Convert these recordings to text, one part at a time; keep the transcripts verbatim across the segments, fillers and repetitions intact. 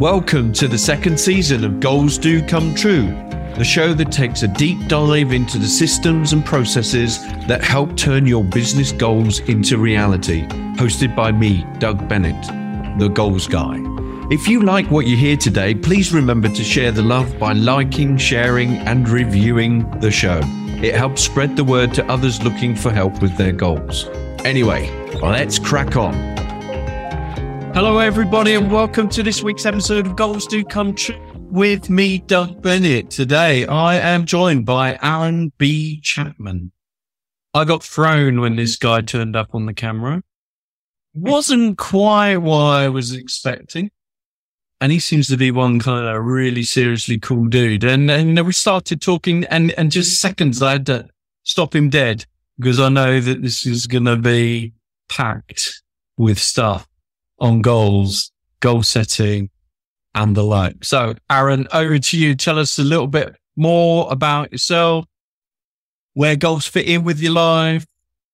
Welcome to the second season of Goals Do Come True, the show that takes a deep dive into the systems and processes that help turn your business goals into reality. Hosted by me, Doug Bennett, the Goals Guy. If you like what you hear today, please remember to share the love by liking, sharing, and reviewing the show. It helps spread the word to others looking for help with their goals. Anyway, let's crack on. Hello, everybody, and welcome to this week's episode of Goals Do Come True with me, Doug Bennett. Today, I am joined by Aaron B. Chapman. I got thrown when this guy turned up on the camera. Wasn't quite what I was expecting. And he seems to be one kind of really seriously cool dude. And, and we started talking, and, and just seconds I had to stop him dead because I know that this is going to be packed with stuff on goals, goal setting, and the like. So, Aaron, over to you. Tell us a little bit more about yourself, where goals fit in with your life.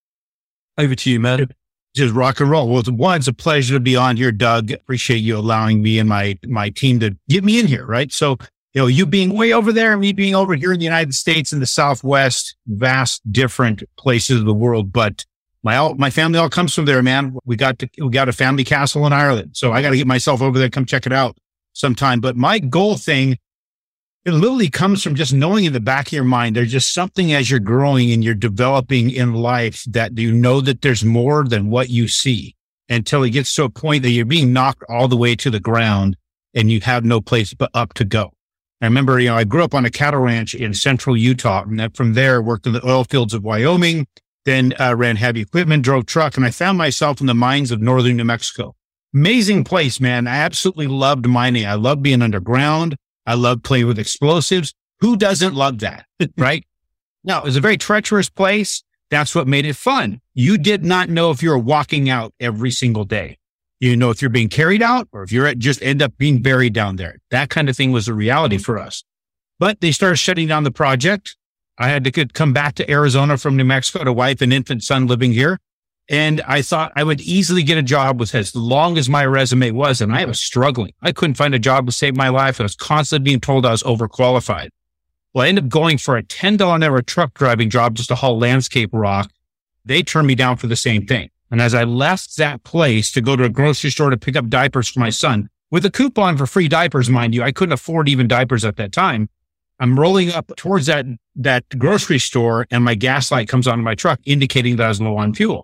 Over to you, man. Just rock and roll. Well, one, it's a pleasure to be on here, Doug. Appreciate you allowing me and my my team to get me in here, right? So, you know, you being way over there and me being over here in the United States in the Southwest, vast different places of the world, but My all, my family all comes from there, man. We got to, we got a family castle in Ireland. So I got to get myself over there, come check it out sometime. But my goal thing, it literally comes from just knowing in the back of your mind, there's just something as you're growing and you're developing in life that you know that there's more than what you see until it gets to a point that you're being knocked all the way to the ground and you have no place but up to go. I remember, you know, I grew up on a cattle ranch in central Utah, and then from there worked in the oil fields of Wyoming. Then uh, ran heavy equipment, drove truck, and I found myself in the mines of northern New Mexico. Amazing place, man. I absolutely loved mining. I loved being underground. I loved playing with explosives. Who doesn't love that, right? Now, it was a very treacherous place. That's what made it fun. You did not know if you were walking out every single day. You know if you're being carried out or if you're at just end up being buried down there. That kind of thing was a reality for us. But they started shutting down the project. I had to come back to Arizona from New Mexico to wife and infant son living here. And I thought I would easily get a job with as long as my resume was. And I was struggling. I couldn't find a job to save my life. I was constantly being told I was overqualified. Well, I ended up going for a ten dollars an hour truck driving job just to haul landscape rock. They turned me down for the same thing. And as I left that place to go to a grocery store to pick up diapers for my son, with a coupon for free diapers, mind you, I couldn't afford even diapers at that time. I'm rolling up towards that, that grocery store and my gas light comes on in my truck indicating that I was low on fuel.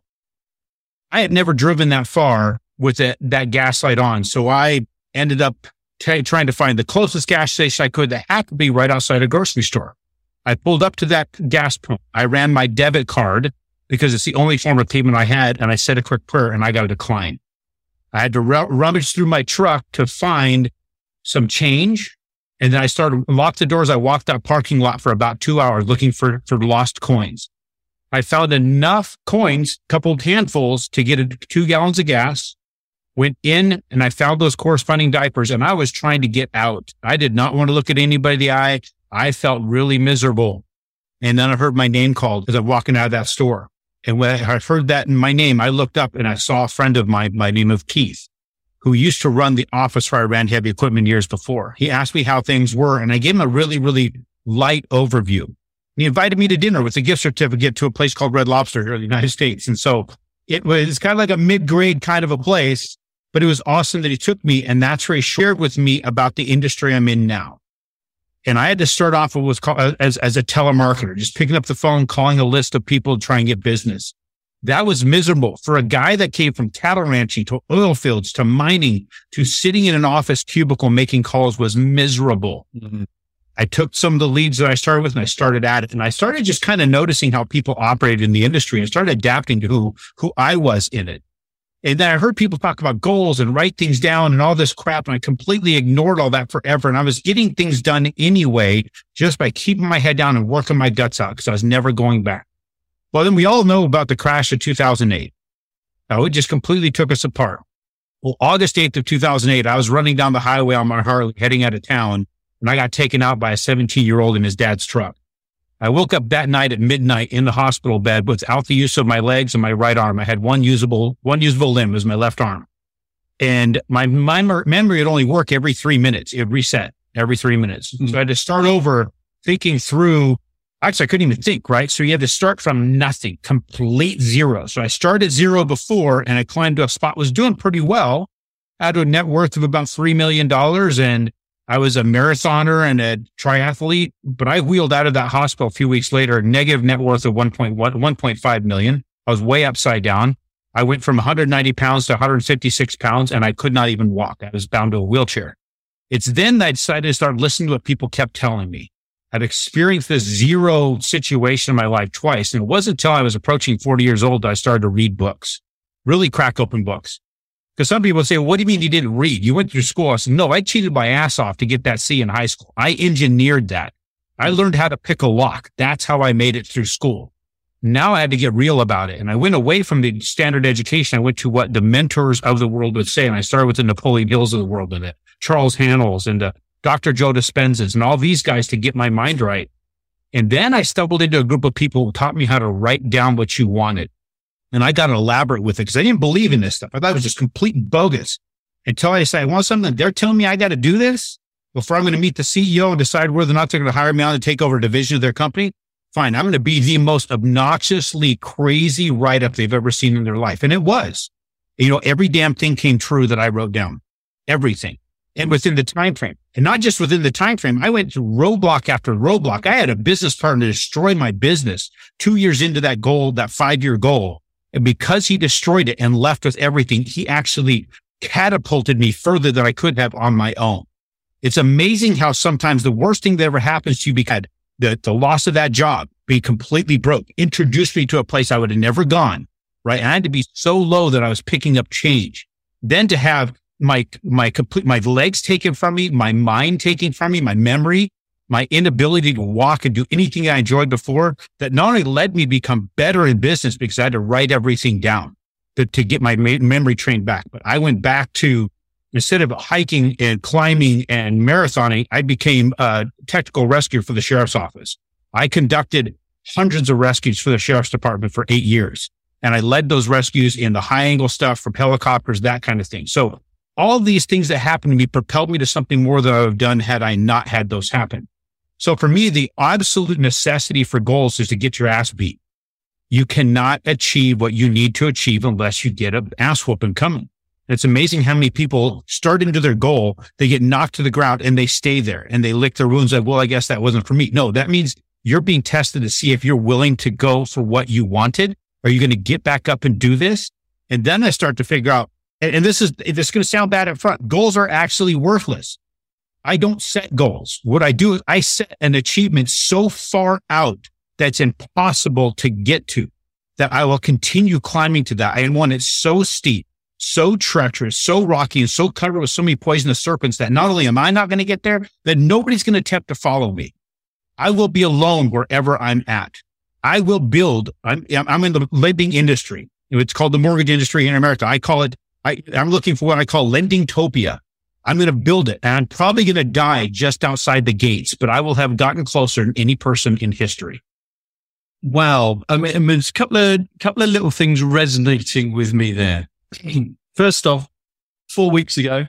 I had never driven that far with that, that gas light on. So I ended up t- trying to find the closest gas station I could that had to be right outside a grocery store. I pulled up to that gas pump. I ran my debit card because it's the only form of payment I had. And I said a quick prayer and I got a decline. I had to r- rummage through my truck to find some change. And then I started, locked the doors. I walked that parking lot for about two hours looking for, for lost coins. I found enough coins, couple handfuls to get a, two gallons of gas, went in and I found those corresponding diapers and I was trying to get out. I did not want to look at anybody in the eye. I felt really miserable. And then I heard my name called as I'm walking out of that store. And when I heard that in my name, I looked up and I saw a friend of mine by the name of Keith, who used to run the office where I ran heavy equipment years before. He asked me how things were, and I gave him a really, really light overview. He invited me to dinner with a gift certificate to a place called Red Lobster here in the United States. And so it was kind of like a mid-grade kind of a place, but it was awesome that he took me, and that's where he shared with me about the industry I'm in now. And I had to start off with what's called as, as a telemarketer, just picking up the phone, calling a list of people to try and get business. That was miserable for a guy that came from cattle ranching to oil fields to mining to sitting in an office cubicle making calls was miserable. Mm-hmm. I took some of the leads that I started with and I started at it. And I started just kind of noticing how people operated in the industry and started adapting to who, who I was in it. And then I heard people talk about goals and write things down and all this crap. And I completely ignored all that forever. And I was getting things done anyway, just by keeping my head down and working my guts out because I was never going back. Well, then we all know about the crash of two thousand eight. Now, it just completely took us apart. Well, August eighth of two thousand eight, I was running down the highway on my Harley heading out of town, and I got taken out by a seventeen-year-old in his dad's truck. I woke up that night at midnight in the hospital bed without the use of my legs and my right arm. I had one usable, one usable limb as my left arm. And my, my memory would only work every three minutes. It would reset every three minutes. Mm-hmm. So I had to start over thinking through. Actually, I couldn't even think, right? So you had to start from nothing, complete zero. So I started at zero before and I climbed to a spot, was doing pretty well. I had a net worth of about three million dollars and I was a marathoner and a triathlete, but I wheeled out of that hospital a few weeks later, negative net worth of one point five million. I was way upside down. I went from one hundred ninety pounds to one hundred fifty-six pounds and I could not even walk. I was bound to a wheelchair. It's then that I decided to start listening to what people kept telling me. I'd experienced this zero situation in my life twice. And it wasn't until I was approaching forty years old that I started to read books, really crack open books. Because some people say, well, what do you mean you didn't read? You went through school. I said, no, I cheated my ass off to get that C in high school. I engineered that. I learned how to pick a lock. That's how I made it through school. Now I had to get real about it. And I went away from the standard education. I went to what the mentors of the world would say. And I started with the Napoleon Hills of the world and the Charles Haanels and the Doctor Joe Dispenzas and all these guys to get my mind right. And then I stumbled into a group of people who taught me how to write down what you wanted. And I got elaborate with it because I didn't believe in this stuff. I thought it was just complete bogus until I decided, I want something. They're telling me I got to do this before I'm going to meet the C E O and decide whether or not they're going to hire me on to take over a division of their company. Fine. I'm going to be the most obnoxiously crazy write-up they've ever seen in their life. And it was, you know, every damn thing came true that I wrote down, everything. And within the time frame, and not just within the time frame, I went to roadblock after roadblock. I had a business partner destroy my business two years into that goal, that five-year goal. And because he destroyed it and left with everything, he actually catapulted me further than I could have on my own. It's amazing how sometimes the worst thing that ever happens to you, because the, the loss of that job, being completely broke, introduced me to a place I would have never gone, right? And I had to be so low that I was picking up change. Then to have my, my complete, my legs taken from me, my mind taken from me, my memory, my inability to walk and do anything I enjoyed before, that not only led me to become better in business because I had to write everything down to, to get my memory trained back. But I went back to, instead of hiking and climbing and marathoning, I became a technical rescuer for the sheriff's office. I conducted hundreds of rescues for the sheriff's department for eight years. And I led those rescues in the high angle stuff from helicopters, that kind of thing. So all of these things that happened to me propelled me to something more than I would have done had I not had those happen. So for me, the absolute necessity for goals is to get your ass beat. You cannot achieve what you need to achieve unless you get an ass whooping coming. It's amazing how many people start into their goal, they get knocked to the ground and they stay there and they lick their wounds like, well, I guess that wasn't for me. No, that means you're being tested to see if you're willing to go for what you wanted. Are you going to get back up and do this? And then I start to figure out, and this is, this is going to sound bad up front. Goals are actually worthless. I don't set goals. What I do is I set an achievement so far out that's impossible to get to, that I will continue climbing to that. And one, it's so steep, so treacherous, so rocky, and so covered with so many poisonous serpents that not only am I not going to get there, but nobody's going to attempt to follow me. I will be alone wherever I'm at. I will build. I'm, I'm in the lending industry. It's called the mortgage industry in America. I call it, I, I'm looking for what I call Lendingtopia. I'm going to build it, and I'm probably going to die just outside the gates, but I will have gotten closer than any person in history. Wow. I mean, I mean, there's a couple of, couple of little things resonating with me there. First off, four weeks ago,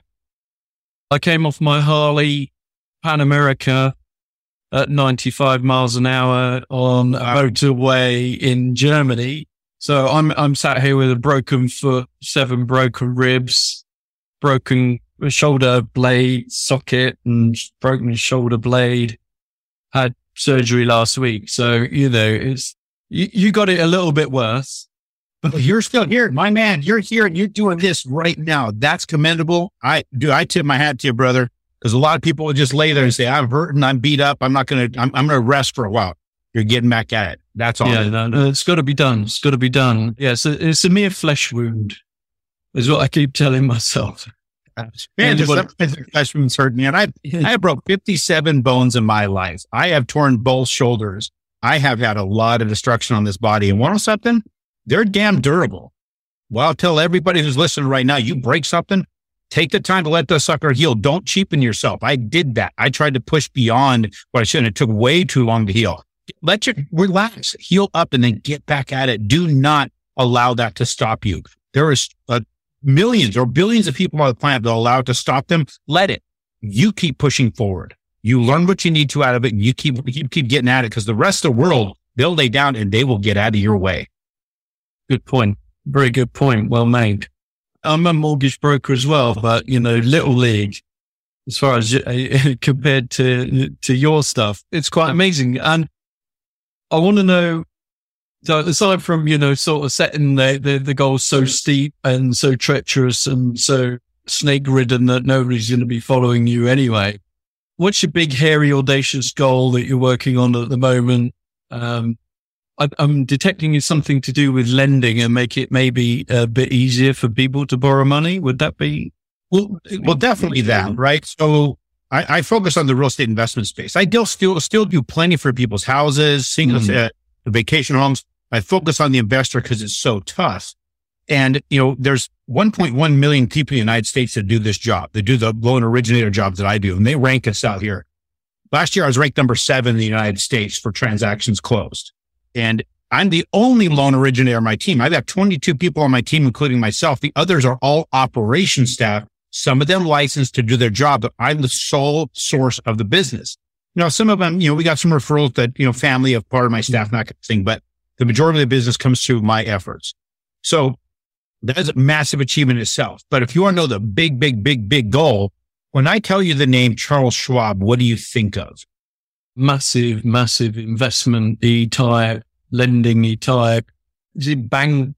I came off my Harley Pan America at ninety-five miles an hour on a motorway in Germany. So I'm, I'm sat here with a broken foot, seven broken ribs, broken shoulder blade socket and broken shoulder blade. Had surgery last week. So, you know, it's, you, you got it a little bit worse. But you're still here, my man. You're here and you're doing this right now. That's commendable. I do. I tip my hat to you, brother, because a lot of people would just lay there and say, I'm hurting, I'm beat up. I'm not going to, I'm, I'm going to rest for a while. You're getting back at it. That's all. Yeah, no, no, it's got to be done. It's got to be done. Yeah, it's a, it's a mere flesh wound is what I keep telling myself. Man, there's something flesh wounds hurt me. And I, I have broke fifty-seven bones in my life. I have torn both shoulders. I have had a lot of destruction on this body. And want to know something? They're damn durable. Well, I'll tell everybody who's listening right now, you break something, take the time to let the sucker heal. Don't cheapen yourself. I did that. I tried to push beyond what I shouldn't. It took way too long to heal. Let your relax, heal up, and then get back at it. Do not allow that to stop you. There is a millions or billions of people on the planet that allow it to stop them, let it. You keep pushing forward. You learn what you need to out of it, and you keep, keep, keep getting at it, because the rest of the world, they'll lay down and they will get out of your way. Good point. Very good point. Well made. I'm a mortgage broker as well, but, you know, little league as far as uh, compared to, to your stuff, it's quite amazing. And I want to know, so aside from, you know, sort of setting the, the, the goals so steep and so treacherous and so snake ridden that nobody's going to be following you anyway, what's your big, hairy, audacious goal that you're working on at the moment? Um, I, I'm detecting it's something to do with lending and make it maybe a bit easier for people to borrow money. Would that be? Well, well, definitely that, right? So I, I focus on the real estate investment space. I still still, still do plenty for people's houses, singles, mm. uh, vacation homes. I focus on the investor because it's so tough. And, you know, there's one point one million people in the United States that do this job. They do the loan originator jobs that I do, and they rank us out here. Last year, I was ranked number seven in the United States for transactions closed. And I'm the only loan originator on my team. I've got twenty-two people on my team, including myself. The others are all operations staff, some of them licensed to do their job, but I'm the sole source of the business. You know, some of them, you know, we got some referrals that, you know, family of part of my staff, that kind of thing, but the majority of the business comes through my efforts. So that is a massive achievement itself. But if you want to know the big, big, big, big goal, when I tell you the name Charles Schwab, what do you think of? Massive, massive investment E-type, lending E-type. Is it bank,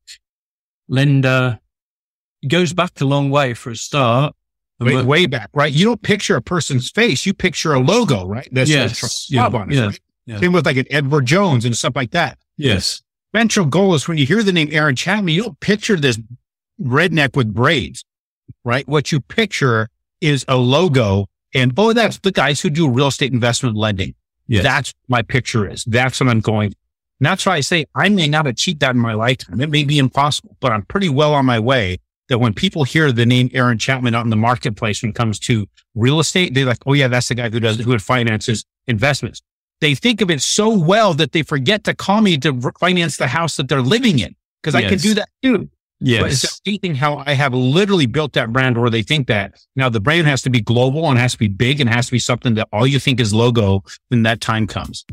lender? It goes back a long way for a start. Way, way back, right? You don't picture a person's face. You picture a logo, right? That's yes, Charles Schwab yeah, on it. yeah, Right? yeah. Same with like an Edward Jones and stuff like that. Yes. Ventral goal is when you hear the name Aaron Chapman, you don't picture this redneck with braids, right? What you picture is a logo and, oh, that's the guys who do real estate investment lending. Yes. That's what my picture is. That's what I'm going. And that's why I say I may not achieve that in my lifetime. It may be impossible, but I'm pretty well on my way that when people hear the name Aaron Chapman out in the marketplace when it comes to real estate, they're like, oh yeah, that's the guy who does, who finances investments. They think of it so well that they forget to call me to finance the house that they're living in, because yes. I can do that too. Yes. But it's amazing how I have literally built that brand where they think that. Now the brand has to be global and has to be big and has to be something that all you think is logo when that time comes.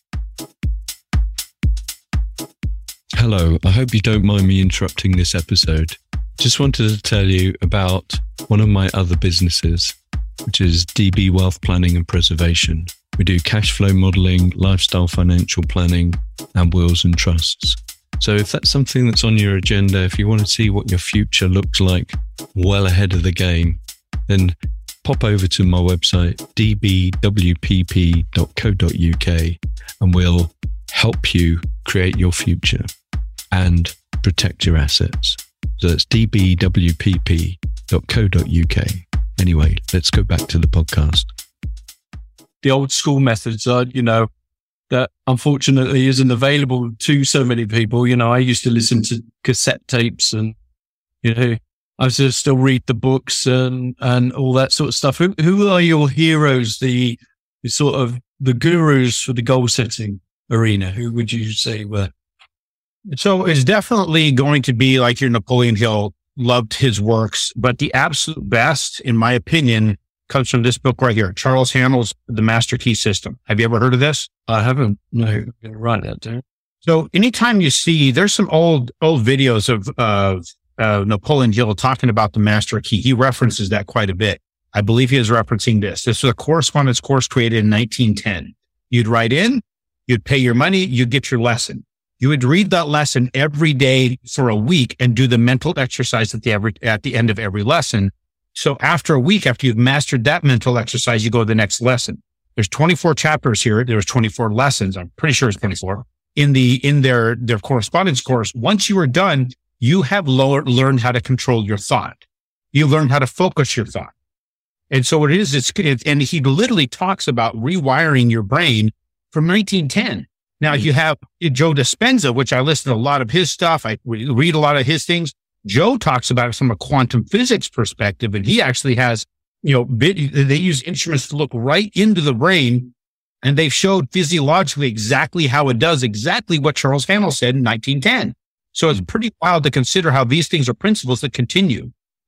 Hello, I hope you don't mind me interrupting this episode. Just wanted to tell you about one of my other businesses, which is D B Wealth Planning and Preservation. We do cash flow modeling, lifestyle financial planning, and wills and trusts. So if that's something that's on your agenda, if you want to see what your future looks like well ahead of the game, then pop over to my website, d b w p p dot co dot u k, and we'll help you create your future and protect your assets. So that's d b w p p dot co dot u k. Anyway, let's go back to the podcast. The old school methods are, you know, that unfortunately isn't available to so many people. You know, I used to listen to cassette tapes and, you know, I used to still read the books and, and all that sort of stuff. Who, who are your heroes, the, the sort of the gurus for the goal setting arena? Who would you say were? So it's definitely going to be like your Napoleon Hill. Loved his works, but the absolute best, in my opinion, comes from this book right here, Charles Haanel's The Master Key System. Have you ever heard of this? I haven't. No, I'm going to write that down. So anytime you see, there's some old, old videos of, of uh, Napoleon Hill talking about the Master Key. He references that quite a bit. I believe he is referencing this. This was a correspondence course created in nineteen ten. You'd write in, you'd pay your money, you'd get your lesson. You would read that lesson every day for a week and do the mental exercise at the every, at the end of every lesson. So after a week, after you've mastered that mental exercise, you go to the next lesson. There's twenty-four chapters here. There's twenty-four lessons. I'm pretty sure it's twenty-four in the, in their, their correspondence course. Once you are done, you have lower, learned how to control your thought. You learn how to focus your thought. And so what it is, it's, it's, and he literally talks about rewiring your brain from nineteen ten. Now you have Joe Dispenza, which I listen to a lot of his stuff. I read a lot of his things. Joe talks about it from a quantum physics perspective, and he actually has, you know, bit, they use instruments to look right into the brain, and they've showed physiologically exactly how it does exactly what Charles Haanel said in nineteen ten. So it's pretty wild to consider how these things are principles that continue.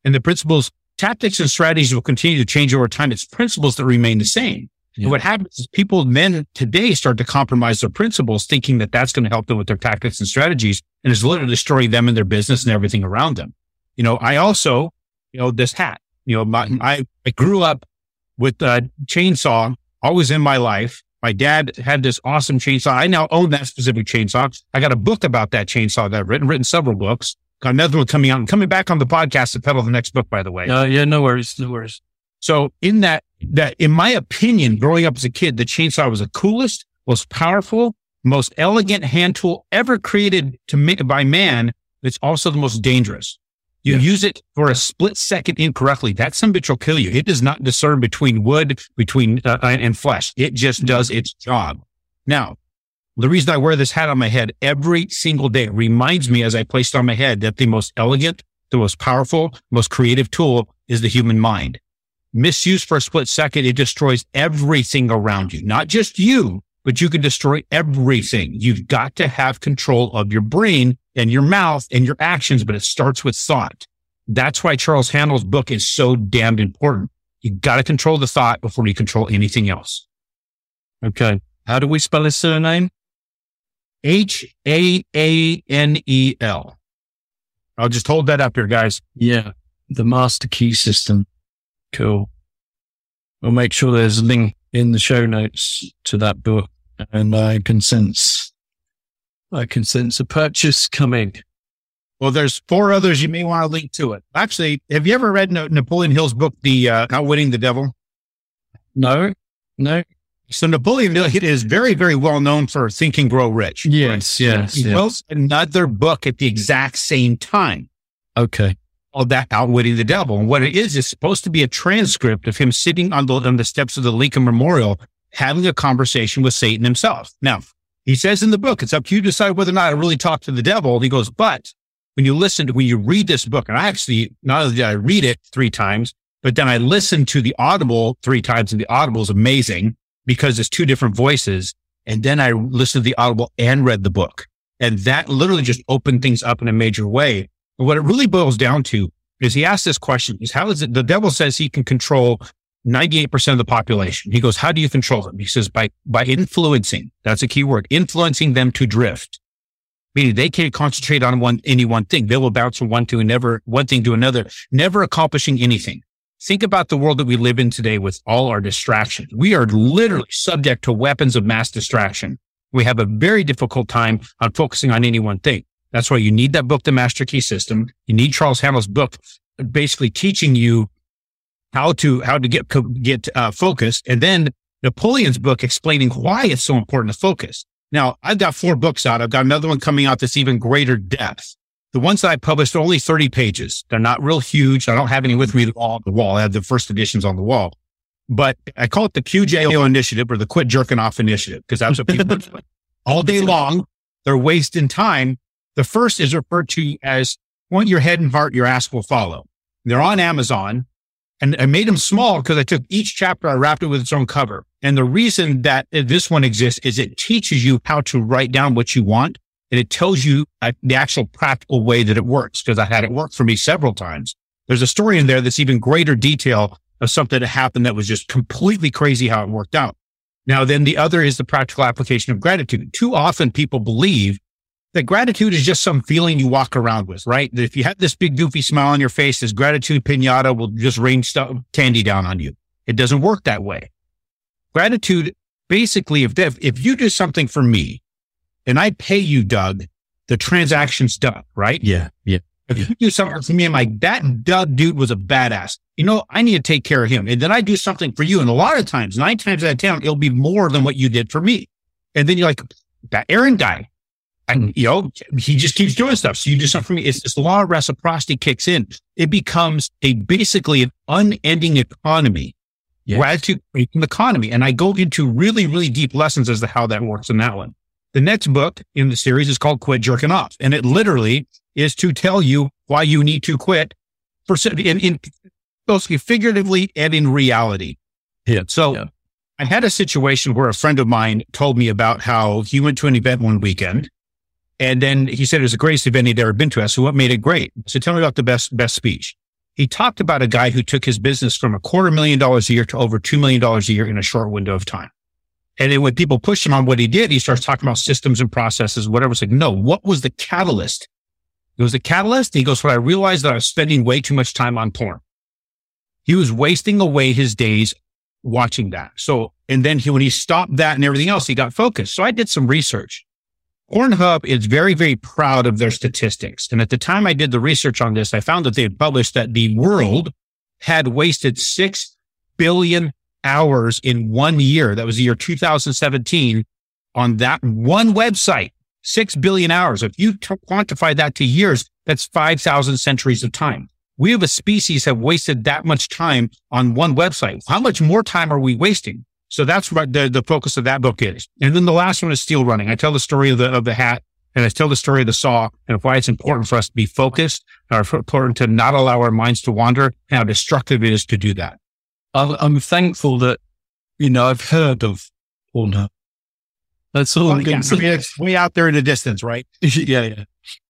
And the principles, tactics and strategies will continue to change over time. It's principles that remain the same. Yeah. And what happens is people then today start to compromise their principles, thinking that that's going to help them with their tactics and strategies, and is literally destroying them and their business and everything around them. You know, I also, you know, this hat, you know, my, I, I grew up with a chainsaw always in my life. My dad had this awesome chainsaw. I now own that specific chainsaw. I got a book about that chainsaw that I've written, written several books. Got another one coming out and coming back on the podcast to peddle the next book, by the way. Uh, yeah, no worries, no worries. So in that, that, in my opinion, growing up as a kid, the chainsaw was the coolest, most powerful, most elegant hand tool ever created to ma- by man. It's also the most dangerous. You yeah. use it for a split second incorrectly, that some bitch will kill you. It does not discern between wood, between uh, and flesh. It just does its job. Now, the reason I wear this hat on my head every single day reminds me, as I place it on my head, that the most elegant, the most powerful, most creative tool is the human mind. Misused for a split second, it destroys everything around you. Not just you, but you can destroy everything. You've got to have control of your brain and your mouth and your actions, but it starts with thought. That's why Charles Haanel's book is so damned important. You got to control the thought before you control anything else. Okay. How do we spell his surname? H A A N E L. I'll just hold that up here, guys. Yeah. The Master Key System. Cool. We'll make sure there's a link in the show notes to that book. And I can sense, I can sense a purchase coming. Well, there's four others you may want to link to it. Actually, have you ever read Napoleon Hill's book, The uh, Outwitting the Devil? No, no. So Napoleon Hill is very, very well known for Think and Grow Rich. Yes, right? yes. He yes. wrote another book at the exact same time. Okay. Called that Outwitting the Devil. And what it is, is supposed to be a transcript of him sitting on the, on the steps of the Lincoln Memorial, having a conversation with Satan himself. Now, he says in the book, it's up to you to decide whether or not I really talk to the devil. He goes, but when you listen to, when you read this book, and I actually, not only did I read it three times, but then I listened to the Audible three times, and the Audible is amazing because it's two different voices. And then I listened to the Audible and read the book. And that literally just opened things up in a major way. And what it really boils down to is he asked this question, is how is it, the devil says he can control ninety-eight percent of the population. He goes, how do you control them? He says, by, by influencing, that's a key word, influencing them to drift. Meaning they can't concentrate on one, any one thing. They will bounce from one to another, one thing to another, never accomplishing anything. Think about the world that we live in today with all our distractions. We are literally subject to weapons of mass distraction. We have a very difficult time on focusing on any one thing. That's why you need that book, The Master Key System. You need Charles Haanel's book, basically teaching you how to, how to get, get, uh, focused. And then Napoleon's book explaining why it's so important to focus. Now, I've got four books out. I've got another one coming out that's even greater depth. The ones that I published are only thirty pages. They're not real huge. I don't have any with me on the wall. I have the first editions on the wall, but I call it the Q J O initiative, or the Quit Jerking Off initiative, because that's what people do all day long. They're wasting time. The first is referred to as point your head and heart, your ass will follow. They're on Amazon. And I made them small because I took each chapter, I wrapped it with its own cover. And the reason that this one exists is it teaches you how to write down what you want. And it tells you uh, the actual practical way that it works, because I had it work for me several times. There's a story in there that's even greater detail of something that happened that was just completely crazy how it worked out. Now, then the other is the practical application of gratitude. Too often people believe that gratitude is just some feeling you walk around with, right? That if you have this big goofy smile on your face, this gratitude pinata will just rain stuff, candy down on you. It doesn't work that way. Gratitude, basically, if if, if you do something for me and I pay you, Doug, the transaction's done, right? Yeah, yeah. If yeah. you do something for me, I'm like, that Doug dude was a badass. You know, I need to take care of him. And then I do something for you. And a lot of times, nine times out of ten, it'll be more than what you did for me. And then you're like, that Aaron guy, and, you know, he just keeps doing stuff. So you do something for me. It's this law of reciprocity kicks in. It becomes a basically an unending economy. Yes. Gratitude creating economy. And I go into really, really deep lessons as to how that works in that one. The next book in the series is called Quit Jerking Off. And it literally is to tell you why you need to quit for in, in both figuratively and in reality. Yeah. So yeah. I had a situation where a friend of mine told me about how he went to an event one weekend. And then he said it was the greatest event he'd ever been to. I said, what made it great? I said, tell me about the best, best speech. he talked about a guy who took his business from a quarter million dollars a year to over two million dollars a year in a short window of time. And then when people pushed him on what he did, he starts talking about systems and processes, whatever. It's like, no, what was the catalyst? It was the catalyst. He goes, when I realized that I was spending way too much time on porn. He was wasting away his days watching that. So, and then he, when he stopped that and everything else, he got focused. So I did some research. Pornhub is very, very proud of their statistics. And at the time I did the research on this, I found that they had published that the world had wasted six billion hours in one year. That was the year two thousand seventeen on that one website. Six billion hours. If you t- quantify that to years, that's five thousand centuries of time. We have a species have wasted that much time on one website. How much more time are we wasting? So that's what the, the focus of that book is. And then the last one is steel running. I tell the story of the, of the hat, and I tell the story of the saw, and why it's important for us to be focused, or important to not allow our minds to wander, and how destructive it is to do that. I'm thankful that, you know, I've heard of Pornhub. That's all well, I'm yeah, going to say. I mean, it's way out there in the distance, right? yeah, yeah.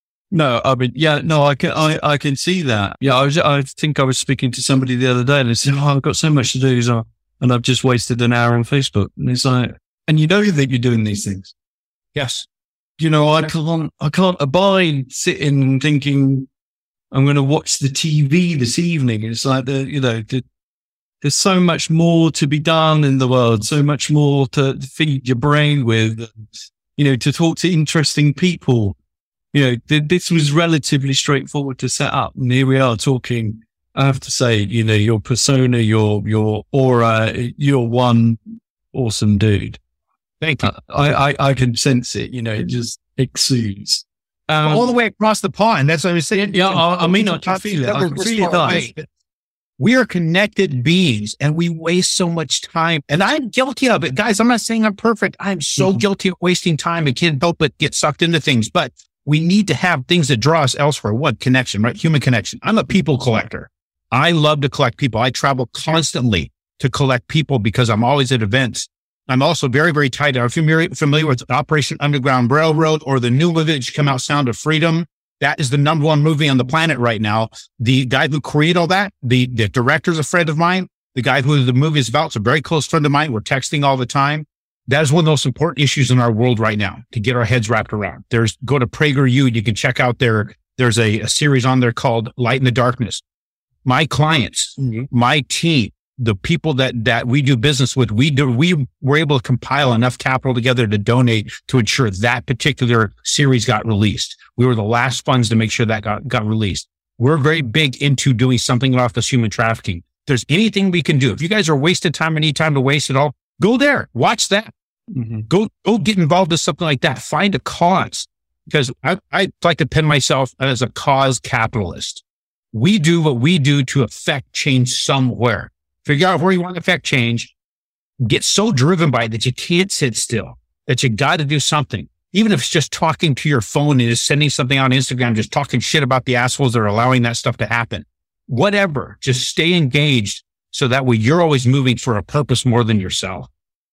No, I mean, yeah, no, I can, I, I can see that. Yeah, I was, I think I was speaking to somebody the other day and they said, oh, I've got so much to do. So, and I've just wasted an hour on Facebook. And it's like, and you know that you're doing these things. Yes. You know, I can't, I can't abide sitting and thinking I'm going to watch the T V this evening. It's like the, you know, the, there's so much more to be done in the world, so much more to feed your brain with, and, you know, to talk to interesting people. You know, th- this was relatively straightforward to set up. And here we are talking. I have to say, you know, your persona, your, your aura, you're one awesome dude. Thank you. Uh, I, I, I can sense it, you know, it just exudes. Um, all the way across the pond. That's what I was saying. Yeah, I, I mean, I can feel it. I can feel it. We are connected beings and we waste so much time. And I'm guilty of it. Guys, I'm not saying I'm perfect. I'm so mm-hmm. guilty of wasting time and can't help but get sucked into things. But we need to have things that draw us elsewhere. What? Connection, right? Human connection. I'm a people collector. I love to collect people. I travel constantly to collect people because I'm always at events. I'm also very, very tight. Are you familiar with Operation Underground Railroad or the new movie that just came out, Sound of Freedom? That is the number one movie on the planet right now. The guy who created all that, the, the director's a friend of mine. The guy who the movie is about is a very close friend of mine. We're texting all the time. That is one of the most important issues in our world right now to get our heads wrapped around. There's, go to PragerU. You can check out their, there's a, a series on there called Light in the Darkness. My clients, mm-hmm. my team, the people that, that we do business with, we do, we were able to compile enough capital together to donate to ensure that particular series got released. We were the last funds to make sure that got, got released. We're very big into doing something about this human trafficking. If there's anything we can do. If you guys are wasting time and need time to waste it all, go there, watch that. Mm-hmm. Go, go get involved in something like that. Find a cause, because I, I like to pin myself as a cause capitalist. We do what we do to affect change somewhere. Figure out where you want to affect change. Get so driven by it that you can't sit still, that you got to do something. Even if it's just talking to your phone and just sending something on Instagram, just talking shit about the assholes that are allowing that stuff to happen. Whatever, just stay engaged so that way you're always moving for a purpose more than yourself.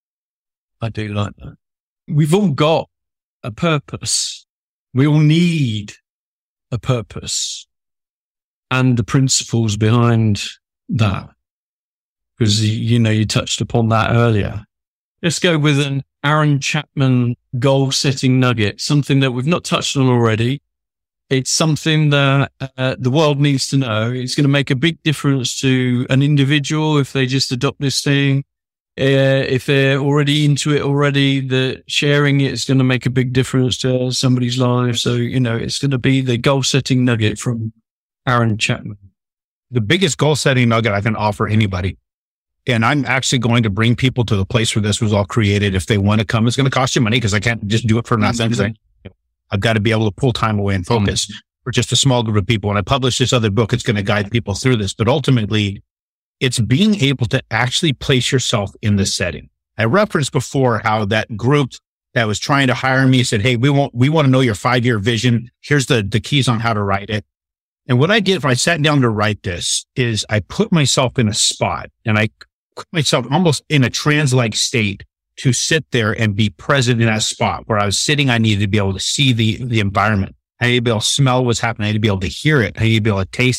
I do like that. We've all got a purpose. We all need a purpose and the principles behind that. Because, you know, you touched upon that earlier. Let's go with an Aaron Chapman goal setting nugget, something that we've not touched on already. It's something that uh, the world needs to know. It's going to make a big difference to an individual if they just adopt this thing. Uh, if they're already into it already, the sharing it is going to make a big difference to somebody's life. So, you know, it's going to be the goal setting nugget from Aaron Chapman. The biggest goal setting nugget I can offer anybody. And I'm actually going to bring people to the place where this was all created. If they want to come, it's going to cost you money because I can't just do it for nothing. Mm-hmm. I've got to be able to pull time away and focus mm-hmm. for just a small group of people. When I publish this other book, it's going to guide people through this. But ultimately, it's being able to actually place yourself in the setting. I referenced before how that group that was trying to hire me said, hey, we want, we want to know your five-year vision. Here's the, the keys on how to write it. And what I did when I sat down to write this is I put myself in a spot and I put myself almost in a trance-like state to sit there and be present in that spot where I was sitting. I needed to be able to see the, the environment. I needed to be able to smell what's happening. I needed to be able to hear it. I needed to be able to taste it.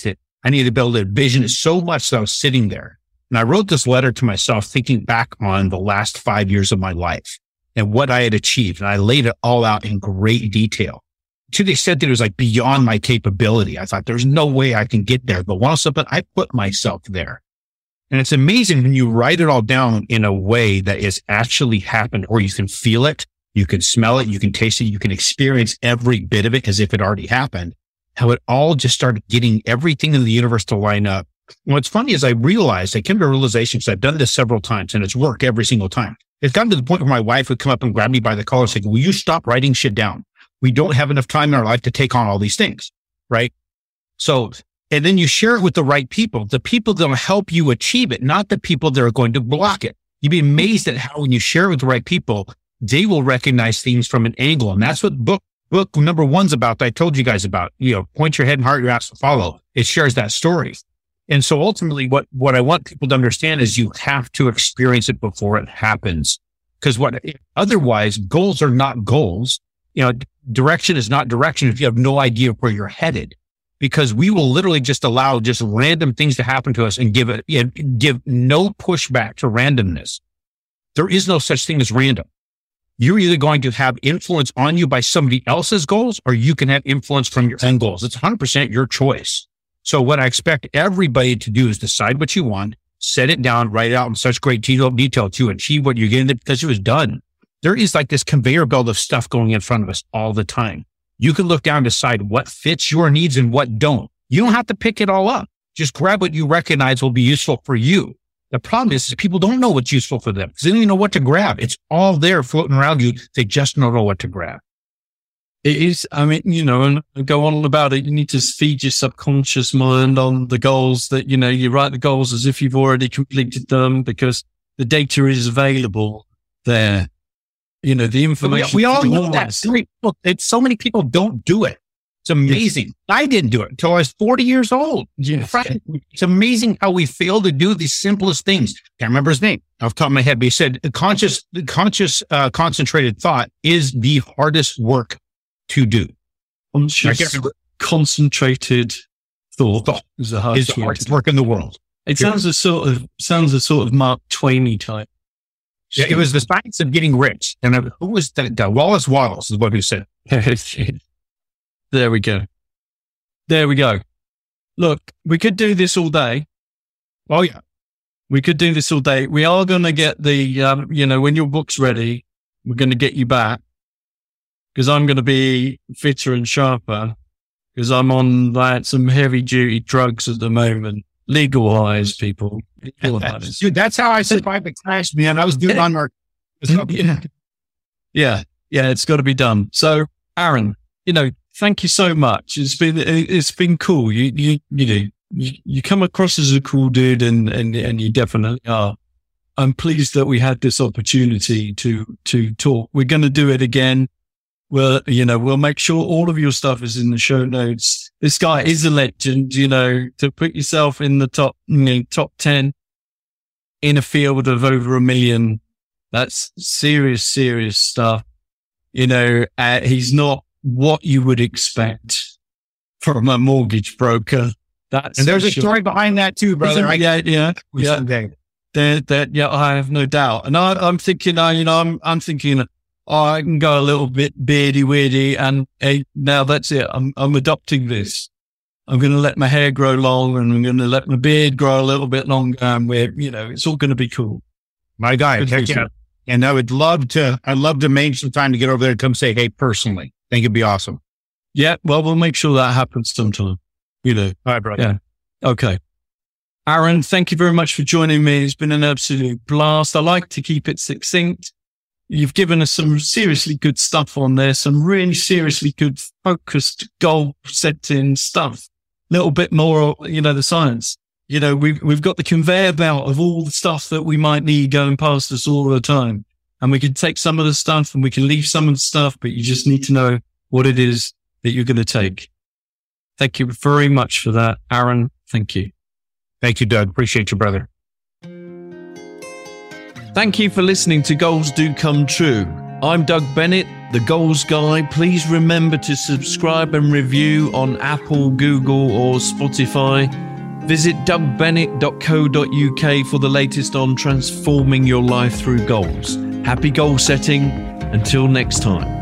I needed to be able to envision it so much that I was sitting there. And I wrote this letter to myself, thinking back on the last five years of my life and what I had achieved. And I laid it all out in great detail to the extent that it was like beyond my capability. I thought there's no way I can get there, but once upon I put myself there. And it's amazing when you write it all down in a way that is actually happened, or you can feel it, you can smell it, you can taste it, you can experience every bit of it as if it already happened, how it all just started getting everything in the universe to line up. And what's funny is I realized, I came to a realization, because I've done this several times and it's worked every single time. It's gotten to the point where my wife would come up and grab me by the collar and say, will you stop writing shit down? We don't have enough time in our life to take on all these things, right? So, and then you share it with the right people, the people that will help you achieve it, not the people that are going to block it. You'd be amazed at how when you share it with the right people, they will recognize things from an angle. And that's what book, book number one's about that I told you guys about. You know, point your head and heart, your ass to follow. It shares that story. And so ultimately what, what I want people to understand is you have to experience it before it happens. Because what otherwise goals are not goals. You know, direction is not direction if you have no idea where you're headed. Because we will literally just allow just random things to happen to us and give it, you know, give no pushback to randomness. There is no such thing as random. You're either going to have influence on you by somebody else's goals, or you can have influence from your own goals. It's one hundred percent your choice. So what I expect everybody to do is decide what you want, set it down, write it out in such great detail to achieve what you're getting, because it was done. There is like this conveyor belt of stuff going in front of us all the time. You can look down and decide what fits your needs and what don't. You don't have to pick it all up. Just grab what you recognize will be useful for you. The problem is, is people don't know what's useful for them because they don't even know what to grab. It's all there floating around you. They just don't know what to grab. It is, I mean, you know, and go on about it. You need to feed your subconscious mind on the goals that, you know, you write the goals as if you've already completed them, because the data is available there. You know, the information. We, we all know that. It's so many people don't do it. It's amazing. Yes. I didn't do it until I was forty years old. Yes. It's amazing how we fail to do the simplest things. Can't remember his name off the top of my head, but he said conscious, conscious, uh, concentrated thought is the hardest work to do. Conscious, concentrated thought, thought is the hardest, is the hardest work in the world. It sounds a sort of sounds a sort of Mark Twain type. Yeah, it was the science of getting rich. And uh, who was that? Uh, Wallace Wallace is what he said. There we go. There we go. Look, we could do this all day. Oh yeah. We could do this all day. We are going to get the, um, you know, when your book's ready, we're going to get you back, because I'm going to be fitter and sharper, because I'm on like some heavy duty drugs at the moment. Legalize, people. Legalize. Dude, that's how I survived the crash, man. I was doing on our. Yeah. yeah. Yeah. It's got to be done. So, Aaron, you know, thank you so much. It's been, it's been cool. You, you, you know, you, you come across as a cool dude, and, and, and you definitely are. I'm pleased that we had this opportunity to, to talk. We're going to do it again. Well, you know, we'll make sure all of your stuff is in the show notes. This guy is a legend, you know, to put yourself in the top, you know, top ten in a field of over a million. That's serious, serious stuff. You know, uh, he's not what you would expect from a mortgage broker. That's and there's a sure. story behind that too, brother. Yeah, yeah, yeah. There, there, yeah, I have no doubt. And I, I'm thinking, uh, you know, I'm, I'm thinking, oh, I can go a little bit beardy weirdy, and hey, now that's it. I'm, I'm adopting this. I'm going to let my hair grow long, and I'm going to let my beard grow a little bit longer, and we're, you know, it's all going to be cool. My guy, yeah. And I would love to, I'd love to make some time to get over there and come say, hey, personally, I think it'd be awesome. Yeah. Well, we'll make sure that happens sometime. You know. All right, brother. Yeah. Okay. Aaron, thank you very much for joining me. It's been an absolute blast. I like to keep it succinct. You've given us some seriously good stuff on there, some really seriously good focused goal setting stuff. A little bit more, you know, the science. You know, we've, we've got the conveyor belt of all the stuff that we might need going past us all the time. And we can take some of the stuff and we can leave some of the stuff, but you just need to know what it is that you're going to take. Thank you very much for that, Aaron. Thank you. Thank you, Doug. Appreciate you, brother. Thank you for listening to Goals Do Come True. I'm Doug Bennett, the Goals Guy. Please remember to subscribe and review on Apple, Google, or Spotify. Visit doug bennett dot co dot uk for the latest on transforming your life through goals. Happy goal setting. Until next time.